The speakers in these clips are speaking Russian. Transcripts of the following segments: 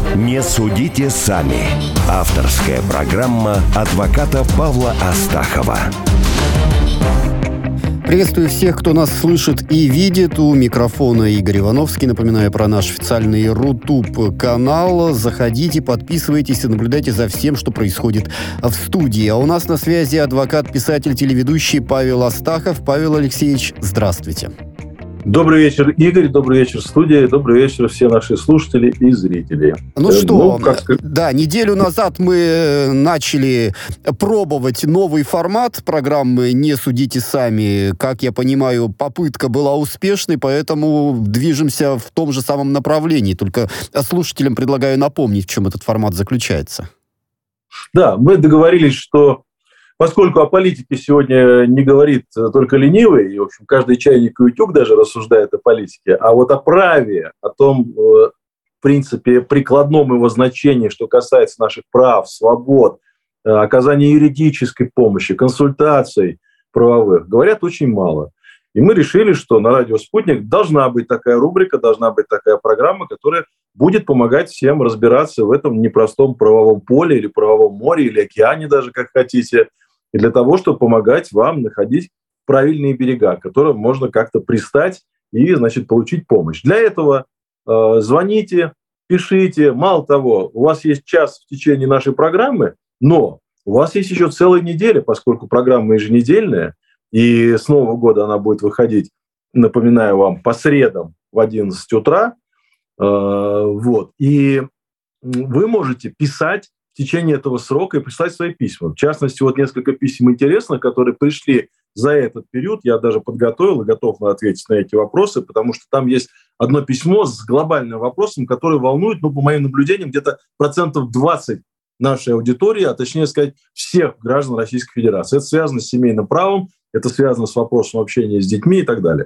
Не судите сами. Авторская программа адвоката Павла Астахова. Приветствую всех, кто нас слышит и видит. У микрофона Игорь Ивановский. Напоминаю про наш официальный Рутуб-канал. Заходите, подписывайтесь и наблюдайте за всем, что происходит в студии. А у нас на связи адвокат, писатель, телеведущий Павел Астахов. Павел Алексеевич, здравствуйте. Добрый вечер, Игорь, добрый вечер, студия, добрый вечер, все наши слушатели и зрители. Неделю назад мы начали пробовать новый формат программы «Не судите сами». Как я понимаю, попытка была успешной, поэтому движемся в том же самом направлении. Только слушателям предлагаю напомнить, в чем этот формат заключается. Да, мы договорились, что поскольку о политике сегодня не говорит только ленивый, и, в общем, каждый чайник и утюг даже рассуждает о политике, а вот о праве, о том, в принципе, прикладном его значении, что касается наших прав, свобод, оказания юридической помощи, консультаций правовых, говорят очень мало. И мы решили, что на радио «Спутник» должна быть такая рубрика, должна быть такая программа, которая будет помогать всем разбираться в этом непростом правовом поле или правовом море, или океане даже, как хотите, и для того, чтобы помогать вам находить правильные берега, к которым можно как-то пристать и, получить помощь. Для этого звоните, пишите. Мало того, у вас есть час в течение нашей программы, но у вас есть еще целая неделя, поскольку программа еженедельная, и с Нового года она будет выходить, напоминаю вам, по средам в 11 утра. И вы можете писать в течение этого срока и прислать свои письма. В частности, вот несколько писем интересных, которые пришли за этот период. Я даже подготовил и готов ответить на эти вопросы, потому что там есть одно письмо с глобальным вопросом, который волнует, по моим наблюдениям, где-то 20% нашей аудитории, а точнее сказать, всех граждан Российской Федерации. Это связано с семейным правом, это связано с вопросом общения с детьми и так далее.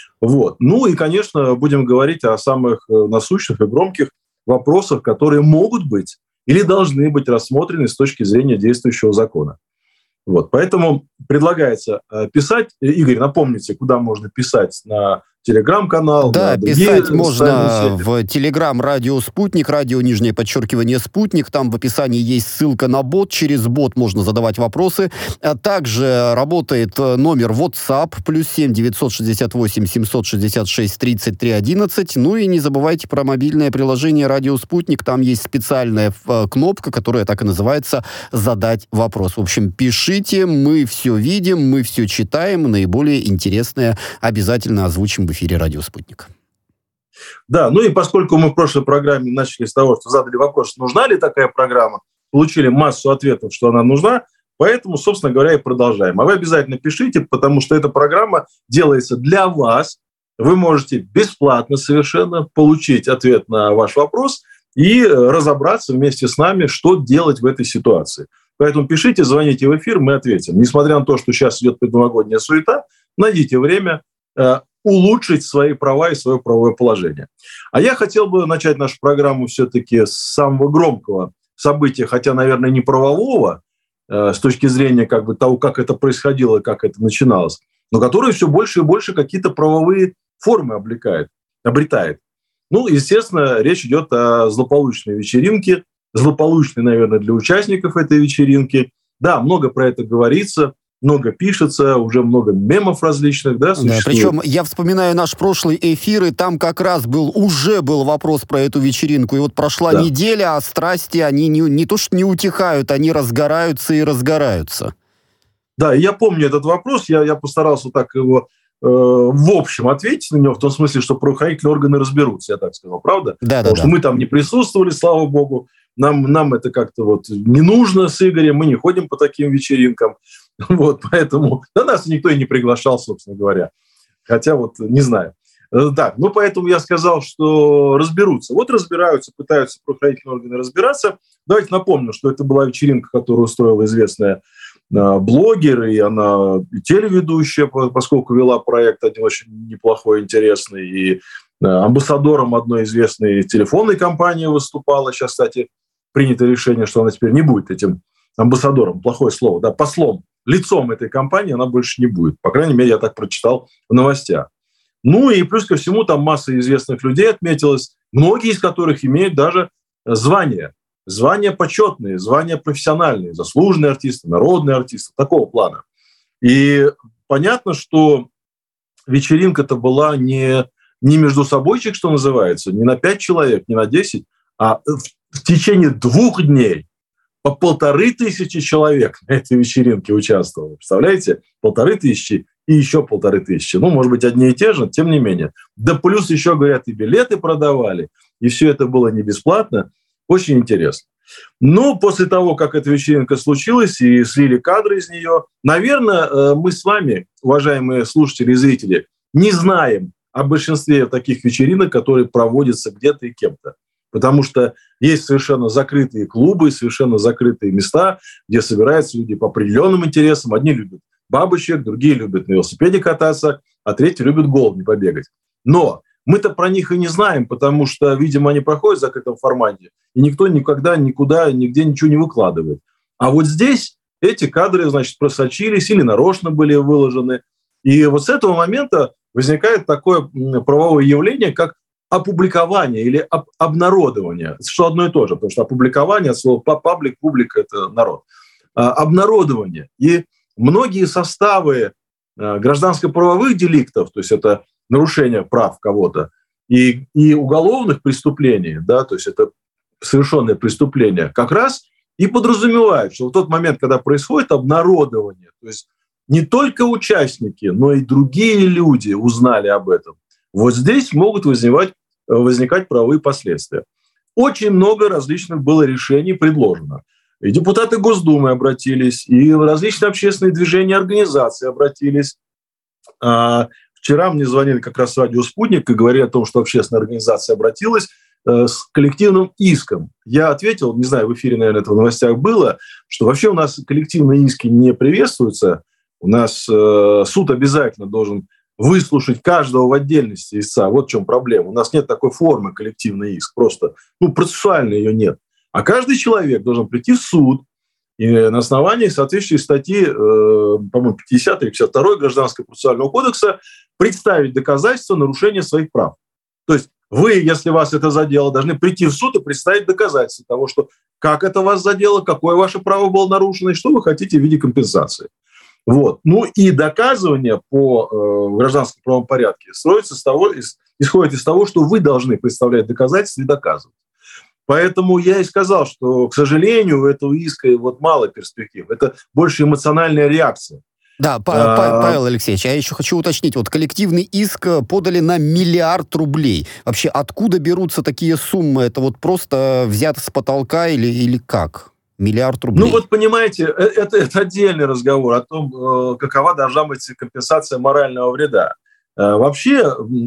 И, конечно, будем говорить о самых насущных и громких вопросах, которые могут быть или должны быть рассмотрены с точки зрения действующего закона. Поэтому предлагается писать. Игорь, напомните, куда можно писать? На телеграм-канал? Да, писать можно в телеграм «Радио Спутник», радио _ Спутник. Там в описании есть ссылка на бот. Через бот можно задавать вопросы. Также работает номер WhatsApp +7 968 766 33 11. И не забывайте про мобильное приложение «Радио Спутник». Там есть специальная кнопка, которая так и называется «Задать вопрос». В общем, пишите, мы все видим, мы все читаем. Наиболее интересное обязательно озвучим в эфире «Радио Спутник». Да, и поскольку мы в прошлой программе начали с того, что задали вопрос, нужна ли такая программа, получили массу ответов, что она нужна, поэтому, собственно говоря, и продолжаем. А вы обязательно пишите, потому что эта программа делается для вас. Вы можете бесплатно совершенно получить ответ на ваш вопрос и разобраться вместе с нами, что делать в этой ситуации. Поэтому пишите, звоните в эфир, мы ответим. Несмотря на то, что сейчас идет предновогодняя суета, найдите время улучшить свои права и свое правовое положение. А я хотел бы начать нашу программу все-таки с самого громкого события, хотя, наверное, не правового, с точки зрения того, как это происходило, как это начиналось, но которое все больше и больше какие-то правовые формы обретает. Естественно, речь идет о злополучной вечеринке, злополучной, наверное, для участников этой вечеринки. Да, много про это говорится, много пишется, уже много мемов различных, существует. Причем я вспоминаю наш прошлый эфир, и там как раз уже был вопрос про эту вечеринку. И прошла неделя, а страсти, они не то что не утихают, они разгораются и разгораются. Да, я помню этот вопрос, я постарался так его в общем ответить на него, в том смысле, что правоохранительные органы разберутся, я так сказал, правда? Да. Потому что мы там не присутствовали, слава богу, нам это как-то не нужно с Игорем, мы не ходим по таким вечеринкам. Поэтому нас никто и не приглашал, собственно говоря. Хотя не знаю. Так, поэтому я сказал, что разберутся. Разбираются, пытаются правоохранительные органы разбираться. Давайте напомню, что это была вечеринка, которую устроила известная блогер, и она и телеведущая, поскольку вела проект один очень неплохой, интересный, и амбассадором одной известной телефонной компании выступала. Сейчас, кстати, принято решение, что она теперь не будет этим амбассадором, плохое слово, послом, лицом этой компании она больше не будет. По крайней мере, я так прочитал в новостях. И плюс ко всему там масса известных людей отметилась, многие из которых имеют даже звания. Звания почетные, звания профессиональные, заслуженные артисты, народные артисты, такого плана. И понятно, что вечеринка-то была не между собойчик, что называется, не на 5 человек, не на 10, а в течение 2 дней по 1500 человек на этой вечеринке участвовало. Представляете? 1500 и еще 1500. Ну, может быть, одни и те же, тем не менее. Да плюс еще, говорят, и билеты продавали, и все это было не бесплатно. Очень интересно. Ну, после того, как эта вечеринка случилась и слили кадры из нее, наверное, мы с вами, уважаемые слушатели и зрители, не знаем о большинстве таких вечеринок, которые проводятся где-то и кем-то. Потому что есть совершенно закрытые клубы, совершенно закрытые места, где собираются люди по определенным интересам. Одни любят бабочек, другие любят на велосипеде кататься, а третьи любят голубей побегать. Но мы-то про них и не знаем, потому что, видимо, они проходят в закрытом формате, и никто никогда, никуда, нигде ничего не выкладывает. А вот здесь эти кадры, значит, просочились или нарочно были выложены. И вот с этого момента возникает такое правовое явление, как опубликование или обнародование, что одно и то же, потому что опубликование от слова паблик, публика – это народ. Обнародование. И многие составы гражданско-правовых деликтов, то есть это нарушение прав кого-то, и уголовных преступлений, да, то есть это совершенное преступление, как раз и подразумевает, что в тот момент, когда происходит обнародование, то есть не только участники, но и другие люди узнали об этом, вот здесь могут возникать правовые последствия. Очень много различных было решений предложено. И депутаты Госдумы обратились, и различные общественные движения, организации обратились. Вчера мне звонили как раз с радио «Спутник» и говорили о том, что общественная организация обратилась с коллективным иском. Я ответил, не знаю, в эфире, наверное, это в новостях было, что вообще у нас коллективные иски не приветствуются. У нас суд обязательно должен выслушать каждого в отдельности истца. Вот в чем проблема. У нас нет такой формы коллективный иск. Просто, процессуально ее нет. А каждый человек должен прийти в суд и на основании соответствующей статьи, по-моему, 50 или 52 Гражданского процессуального кодекса представить доказательства нарушения своих прав. То есть вы, если вас это задело, должны прийти в суд и представить доказательства того, что как это вас задело, какое ваше право было нарушено и что вы хотите в виде компенсации. Вот. Ну и доказывание по гражданскому правовому порядке исходит из того, что вы должны представлять доказательства и доказывать. Поэтому я и сказал, что, к сожалению, у этого иска мало перспектив. Это больше эмоциональная реакция. Да, Павел Алексеевич, я еще хочу уточнить. Вот коллективный иск подали на 1 миллиард рублей. Вообще, откуда берутся такие суммы? Это вот просто взято с потолка или как? 1 миллиард рублей. Ну вот понимаете, это отдельный разговор о том, какова должна быть компенсация морального вреда. Вообще,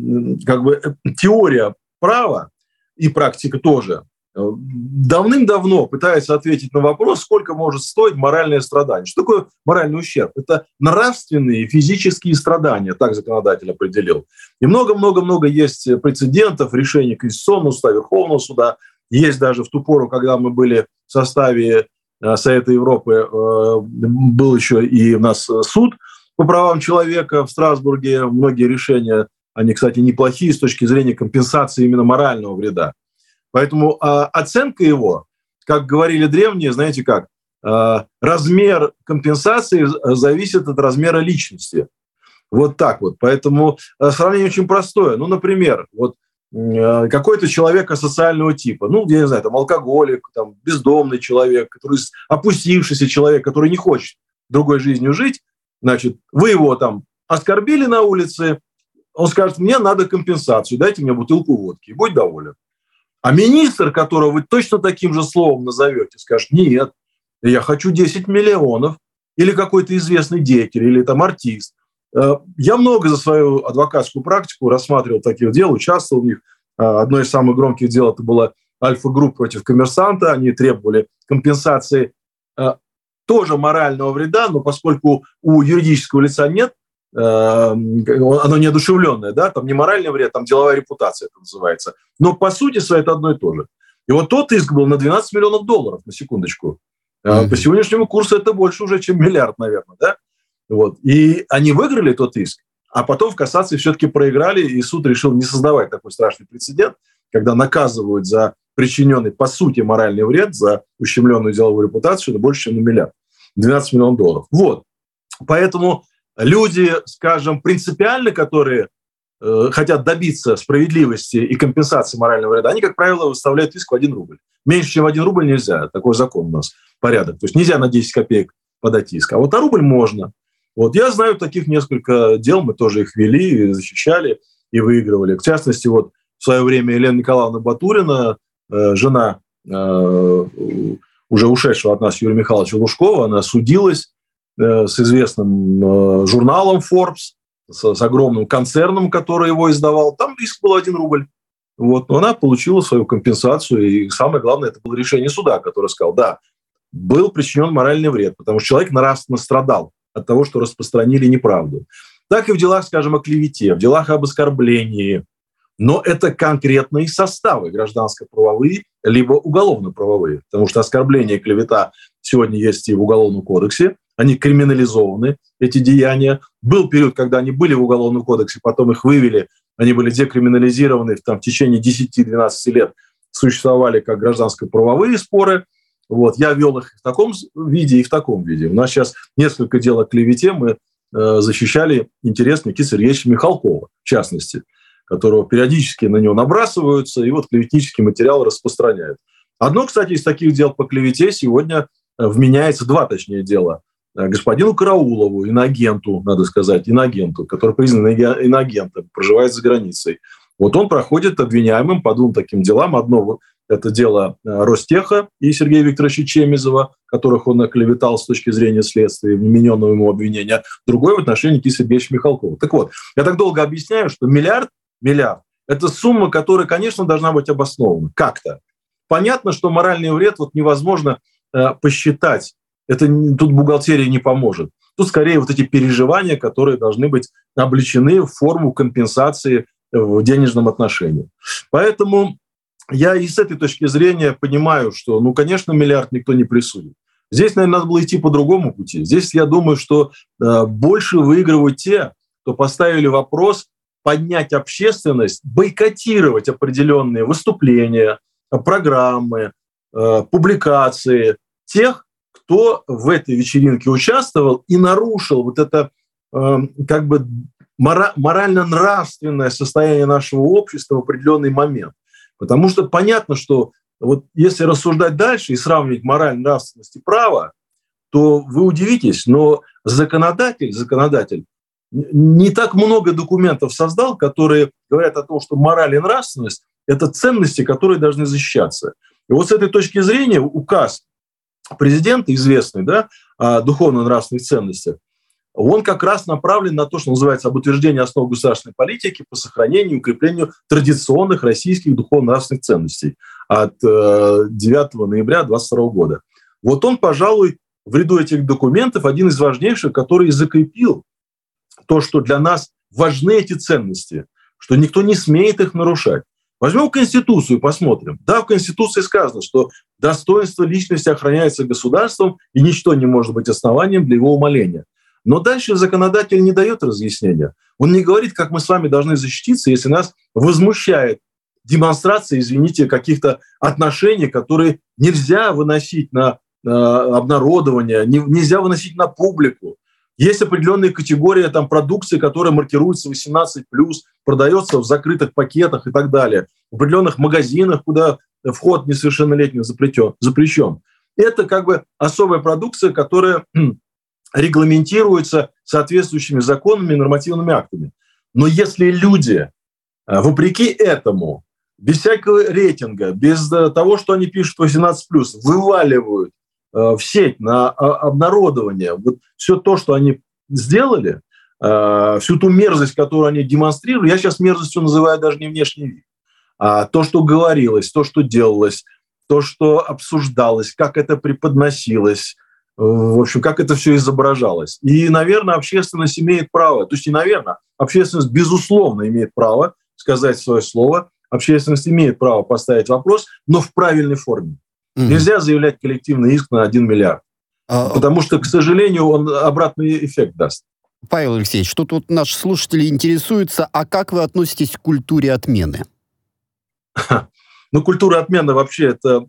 теория права и практика тоже давным-давно пытается ответить на вопрос, сколько может стоить моральное страдание. Что такое моральный ущерб? Это нравственные и физические страдания, так законодатель определил. И много-много-много есть прецедентов, решений Конституционного суда, Верховного суда. Есть даже в ту пору, когда мы были в составе Совета Европы, был еще и у нас суд по правам человека в Страсбурге. Многие решения, они, кстати, неплохие с точки зрения компенсации именно морального вреда. Поэтому оценка его, как говорили древние, знаете как, размер компенсации зависит от размера личности. Вот так вот. Поэтому сравнение очень простое. Ну, например, какой-то человек асоциального типа, я не знаю, алкоголик, бездомный человек, опустившийся человек, который не хочет другой жизнью жить, значит, вы его оскорбили на улице, он скажет, мне надо компенсацию, дайте мне бутылку водки, и будь доволен. А министр, которого вы точно таким же словом назовете, скажет, нет, я хочу 10 миллионов, или какой-то известный деятель, или артист. Я много за свою адвокатскую практику рассматривал таких дел, участвовал в них. Одно из самых громких дел это было Альфа-групп против Коммерсанта. Они требовали компенсации тоже морального вреда, но поскольку у юридического лица нет, оно неодушевленное, да, там не моральный вред, там деловая репутация это называется. Но по сути своей это одно и то же. И вот тот иск был на 12 миллионов долларов, на секундочку. По сегодняшнему курсу это больше уже, чем миллиард, наверное, да? Вот. И они выиграли тот иск, а потом в кассации все-таки проиграли, и суд решил не создавать такой страшный прецедент, когда наказывают за причиненный, по сути, моральный вред за ущемленную деловую репутацию, это больше, чем на миллиард. 12 миллионов долларов. Вот. Поэтому люди, скажем, принципиально, которые хотят добиться справедливости и компенсации морального вреда, они, как правило, выставляют иск в 1 рубль. Меньше, чем 1 рубль нельзя. Такой закон у нас, порядок. То есть нельзя на 10 копеек подать иск. А вот на рубль можно. Вот. Я знаю таких несколько дел, мы тоже их вели, защищали и выигрывали. В частности, вот в свое время Елена Николаевна Батурина, жена уже ушедшего от нас Юрия Михайловича Лужкова, она судилась с известным журналом Forbes, с огромным концерном, который его издавал. Там риск был 1 рубль. Вот. Но она получила свою компенсацию. И самое главное, это было решение суда, который сказал, да, был причинен моральный вред, потому что человек нравственно страдал от того, что распространили неправду. Так и в делах, скажем, о клевете, в делах об оскорблении. Но это конкретные составы гражданско-правовые, либо уголовно-правовые. Потому что оскорбление и клевета сегодня есть и в Уголовном кодексе. Они криминализованы, эти деяния. Был период, когда они были в Уголовном кодексе, потом их вывели, они были декриминализированы в течение 10-12 лет, существовали как гражданско-правовые споры. Вот. Я вел их в таком виде и в таком виде. У нас сейчас несколько дел о клевете мы защищали интерес Никиты Сергеевича Михалкова, в частности, которого периодически на него набрасываются, и вот клеветнический материал распространяют. Одно, кстати, из таких дел по клевете сегодня вменяется, 2, точнее, дела господину Караулову, иноагенту, надо сказать, иноагенту, который признан иноагентом, проживает за границей. Вот он проходит обвиняемым по 2 таким делам. Одно – это дело Ростеха и Сергея Викторовича Чемизова, которых он оклеветал с точки зрения следствия, вмененного ему обвинения. Другое в отношении Никиты Сергеевича Михалкова. Так вот, я так долго объясняю, что миллиард – это сумма, которая, конечно, должна быть обоснована как-то. Понятно, что моральный вред невозможно посчитать. Тут бухгалтерия не поможет. Тут скорее вот эти переживания, которые должны быть облечены в форму компенсации в денежном отношении. Поэтому я и с этой точки зрения понимаю, что, конечно, миллиард никто не присудит. Здесь, наверное, надо было идти по другому пути. Здесь, я думаю, что больше выигрывают те, кто поставили вопрос поднять общественность, бойкотировать определенные выступления, программы, публикации тех, кто в этой вечеринке участвовал и нарушил вот это морально-нравственное состояние нашего общества в определенный момент. Потому что понятно, что вот если рассуждать дальше и сравнивать мораль, нравственность и право, то вы удивитесь, но законодатель не так много документов создал, которые говорят о том, что мораль и нравственность – это ценности, которые должны защищаться. И вот с этой точки зрения указ президента, известный, да, о духовно-нравственных ценностях, он как раз направлен на то, что называется об утверждении основ государственной политики по сохранению и укреплению традиционных российских духовно-нравственных ценностей от 9 ноября 2022 года. Вот он, пожалуй, в ряду этих документов один из важнейших, который закрепил то, что для нас важны эти ценности, что никто не смеет их нарушать. Возьмем Конституцию и посмотрим. Да, в Конституции сказано, что достоинство личности охраняется государством, и ничто не может быть основанием для его умаления. Но дальше законодатель не дает разъяснения. Он не говорит, как мы с вами должны защититься, если нас возмущает демонстрация, извините, каких-то отношений, которые нельзя выносить на обнародование, нельзя выносить на публику. Есть определенные категории продукции, которая маркируется 18+, продается в закрытых пакетах и так далее. В определенных магазинах, куда вход несовершеннолетних запрещен. Это особая продукция, которая регламентируется соответствующими законами и нормативными актами. Но если люди, вопреки этому, без всякого рейтинга, без того, что они пишут 18+, вываливают в сеть на обнародование вот все то, что они сделали, всю ту мерзость, которую они демонстрируют, я сейчас мерзостью называю даже не внешний вид, а то, что говорилось, то, что делалось, то, что обсуждалось, как это преподносилось, в общем, как это все изображалось. И, наверное, общественность имеет право, то есть не наверное, общественность, безусловно, имеет право сказать свое слово, общественность имеет право поставить вопрос, но в правильной форме. Нельзя заявлять коллективный иск на 1 миллиард, потому что, к сожалению, он обратный эффект даст. Павел Алексеевич, что тут наши слушатели интересуются, а как вы относитесь к культуре отмены? Но культура отмены вообще это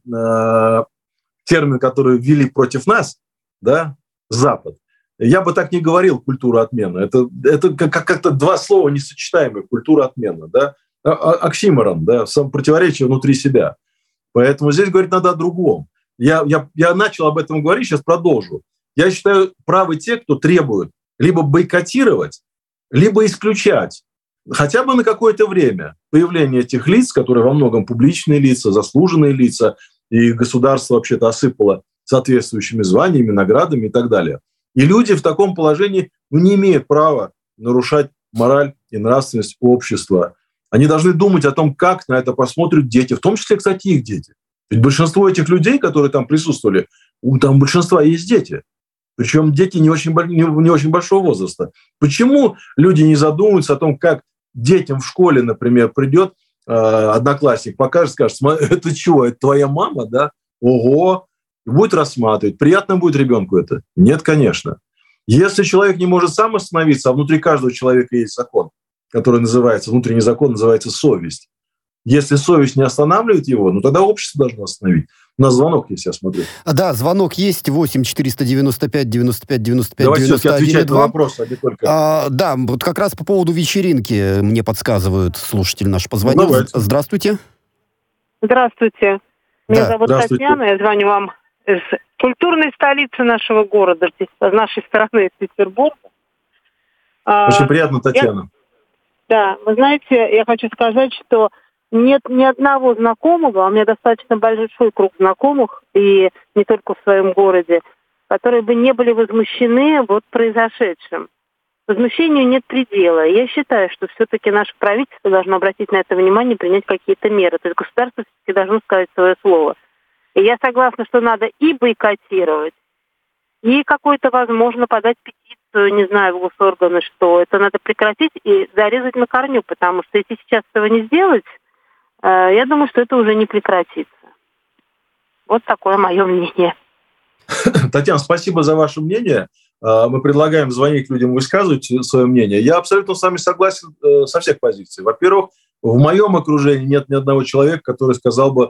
термин, который ввели против нас, да, Запад. Я бы так не говорил, культура отмены. Это как-то два слова несочетаемые, культура отмены, да. Оксиморон, да, противоречие внутри себя. Поэтому здесь говорить надо о другом. Я начал об этом говорить, сейчас продолжу. Я считаю, правы те, кто требует либо бойкотировать, либо исключать хотя бы на какое-то время появление этих лиц, которые во многом публичные лица, заслуженные лица, и государство вообще-то осыпало соответствующими званиями, наградами и так далее. И люди в таком положении не имеют права нарушать мораль и нравственность общества. Они должны думать о том, как на это посмотрят дети, в том числе, кстати, их дети. Ведь большинство этих людей, которые там присутствовали, там большинства есть дети. Причем дети не очень большого возраста. Почему люди не задумываются о том, как детям в школе, например, придет одноклассник, покажет, скажет: это чего, это твоя мама, да? Ого! И будет рассматривать. Приятно будет ребенку это? Нет, конечно. Если человек не может сам остановиться, а внутри каждого человека есть закон, который называется, внутренний закон называется совесть. Если совесть не останавливает его, ну тогда общество должно остановить. У нас звонок есть, я смотрю. Да, звонок есть, 8 495 95 95 Давайте 91 все-таки отвечать 2. на вопросы, а не только... Да, вот как раз по поводу вечеринки мне подсказывают, слушатель наш позвонил. Ну, здравствуйте. Здравствуйте. Меня зовут здравствуйте. Татьяна, я звоню вам из культурной столицы нашего города, с нашей стороны, из Петербурга. Очень приятно, Татьяна. Да, вы знаете, я хочу сказать, что нет ни одного знакомого, а у меня достаточно большой круг знакомых, и не только в своем городе, которые бы не были возмущены вот произошедшим. Возмущению нет предела. Я считаю, что все-таки наше правительство должно обратить на это внимание и принять какие-то меры. То есть государство все-таки должно сказать свое слово. И я согласна, что надо и бойкотировать, и какой-то, возможно, подать петицию, не знаю, в госорганы, что это надо прекратить и зарезать на корню, потому что если сейчас этого не сделать, я думаю, что это уже не прекратится. Вот такое мое мнение. Татьяна, спасибо за ваше мнение. Мы предлагаем звонить людям, высказывать свое мнение. Я абсолютно с вами согласен со всех позиций. Во-первых, в моем окружении нет ни одного человека, который сказал бы,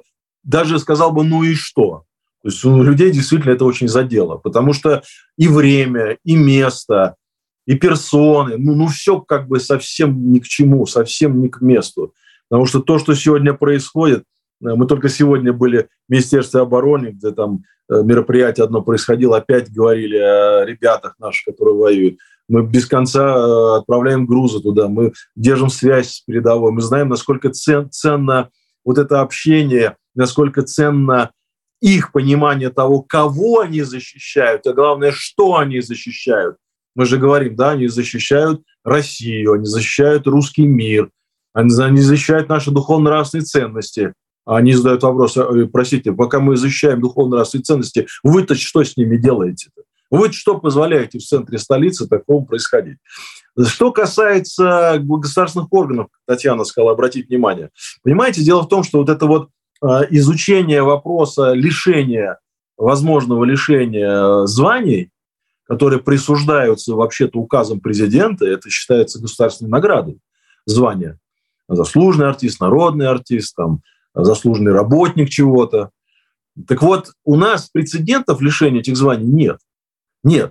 ну и что? То есть у людей действительно это очень задело, потому что и время, и место, и персоны, ну все как бы совсем ни к чему, совсем не к месту. Потому что то, что сегодня происходит, мы только сегодня были в Министерстве обороны, где там мероприятие одно происходило, опять говорили о ребятах наших, которые воюют. Мы без конца отправляем грузы туда, мы держим связь с передовой, мы знаем, насколько ценно вот это общение, насколько ценно их понимание того, кого они защищают, а главное, что они защищают. Мы же говорим, да, они защищают Россию, они защищают русский мир, они защищают наши духовно-нравственные ценности. Они задают вопрос: простите, пока мы защищаем духовно-нравственные ценности, вы-то что с ними делаете-то? Вы что позволяете в центре столицы такому происходить? Что касается государственных органов, Татьяна сказала, обратить внимание. Понимаете, дело в том, что вот это вот изучение вопроса лишения, возможного лишения званий, которые присуждаются вообще-то указом президента, это считается государственной наградой, звания. Заслуженный артист, народный артист, там, заслуженный работник чего-то. Так вот, у нас прецедентов лишения этих званий нет. Нет.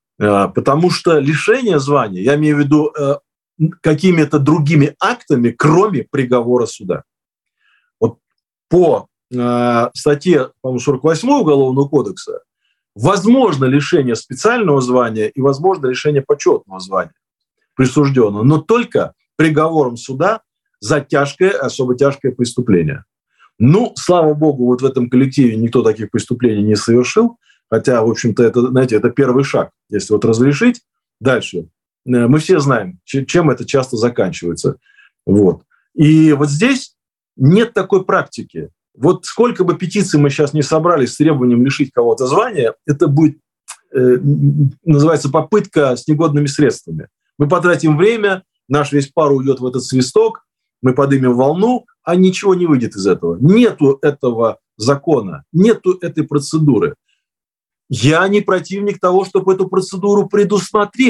Потому что лишение звания, я имею в виду какими-то другими актами, кроме приговора суда. Вот по статье, по-моему, 48 Уголовного кодекса возможно лишение специального звания и возможно лишение почетного звания присужденного, но только приговором суда за тяжкое, особо тяжкое преступление. Ну, слава богу, вот в этом коллективе никто таких преступлений не совершил, хотя, в общем-то, это, знаете, это первый шаг. Если вот разрешить, дальше. Мы все знаем, чем это часто заканчивается. Вот. И вот здесь нет такой практики. Вот сколько бы петиций мы сейчас не собрали с требованием лишить кого-то звания, это будет, называется, попытка с негодными средствами. Мы потратим время, наш весь пар уйдет в этот свисток, мы поднимем волну, а ничего не выйдет из этого. Нету этого закона, нету этой процедуры. Я не противник того, чтобы эту процедуру предусмотреть.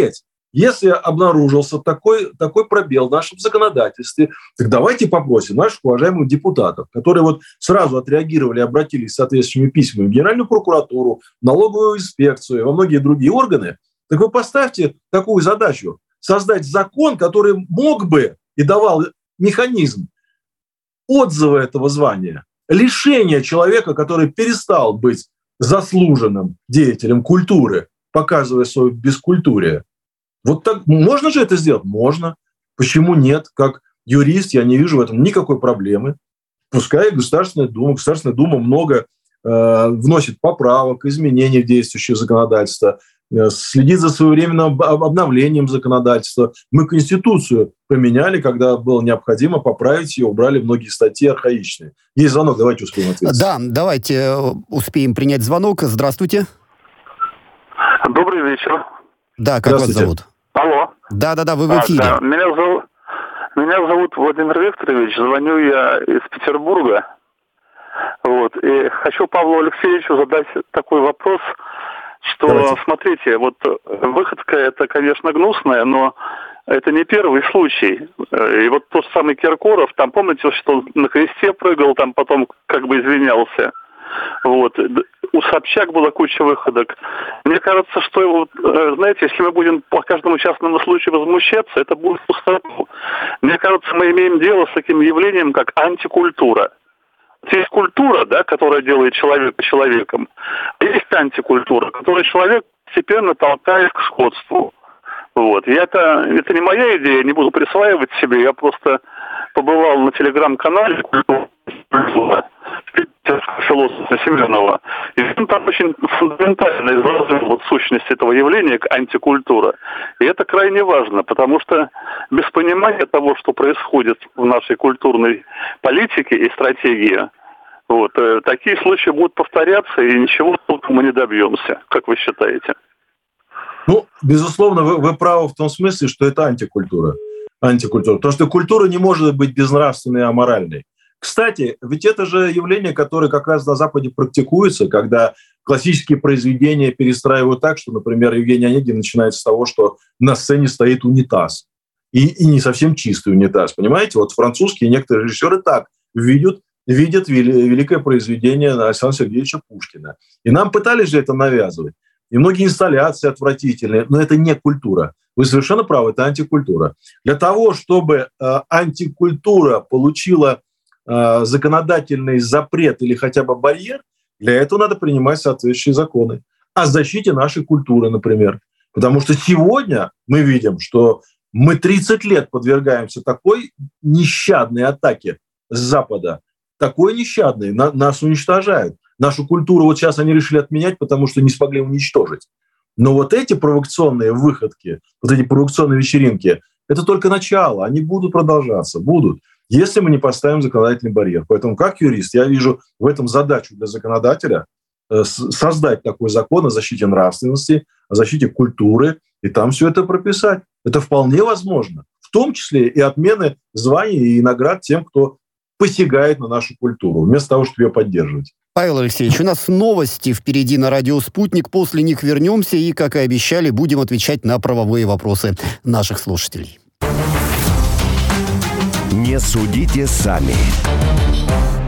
Если обнаружился такой пробел в нашем законодательстве, так давайте попросим наших уважаемых депутатов, которые вот сразу отреагировали, обратились с соответствующими письмами в Генеральную прокуратуру, в налоговую инспекцию, во многие другие органы, так вы поставьте такую задачу – создать закон, который мог бы и давал механизм отзыва этого звания, лишения человека, который перестал быть заслуженным деятелем культуры, показывая свое бескультурие. Вот так можно же это сделать? Можно. Почему нет? Как юрист я не вижу в этом никакой проблемы. Пускай Государственная Дума много вносит поправок, изменений в действующее законодательство, следит за своевременным обновлением законодательства. Мы Конституцию поменяли, когда было необходимо поправить ее, убрали многие статьи архаичные. Есть звонок, давайте успеем ответить. Да, давайте успеем принять звонок. Здравствуйте. Добрый вечер. Да, как вас зовут? Алло. Да, вы в эфире. Да. Меня зовут Владимир Викторович, звоню я из Петербурга. Вот. И хочу Павлу Алексеевичу задать такой вопрос, что, давайте. Смотрите, вот выходка это, конечно, гнусная, но это не первый случай. И вот тот самый Киркоров, там, помните, что он на кресте прыгал, там потом как бы извинялся. Вот. У Собчак была куча выходок. Мне кажется, что, знаете, если мы будем по каждому частному случаю возмущаться, это будет пустоту. Мне кажется, мы имеем дело с таким явлением, как антикультура. Есть культура, да, которая делает человека человеком. А есть антикультура, которая человек постепенно толкает к сходству. Вот. И это не моя идея, не буду присваивать себе. Я просто побывал на телеграм-канале «Культура» философа Семенова. И он там очень фундаментально изложил вот сущность этого явления, антикультура. И это крайне важно, потому что без понимания того, что происходит в нашей культурной политике и стратегии, вот, такие случаи будут повторяться, и ничего толком мы не добьемся. Как вы считаете? Ну, безусловно, вы правы в том смысле, что это антикультура. Потому что культура не может быть безнравственной и аморальной. Кстати, ведь это же явление, которое как раз на Западе практикуется, когда классические произведения перестраивают так, что, например, Евгений Онегин начинается с того, что на сцене стоит унитаз. И не совсем чистый унитаз, понимаете? Вот французские некоторые режиссеры так видят великое произведение Александра Сергеевича Пушкина. И нам пытались же это навязывать. И многие инсталляции отвратительные, но это не культура. Вы совершенно правы, это антикультура. Для того, чтобы антикультура получила законодательный запрет или хотя бы барьер, для этого надо принимать соответствующие законы о защите нашей культуры, например. Потому что сегодня мы видим, что мы 30 лет подвергаемся такой нещадной атаке с Запада, такой нещадной, нас уничтожают. Нашу культуру вот сейчас они решили отменять, потому что не смогли уничтожить. Но вот эти провокационные выходки, вот эти провокационные вечеринки, это только начало, они будут продолжаться, будут, если мы не поставим законодательный барьер. Поэтому как юрист я вижу в этом задачу для законодателя создать такой закон о защите нравственности, о защите культуры, и там все это прописать. Это вполне возможно. В том числе и отмены званий и наград тем, кто посягает на нашу культуру, вместо того, чтобы ее поддерживать. Павел Алексеевич, у нас новости впереди на радио «Спутник». После них вернемся и, как и обещали, будем отвечать на правовые вопросы наших слушателей. Не судите сами.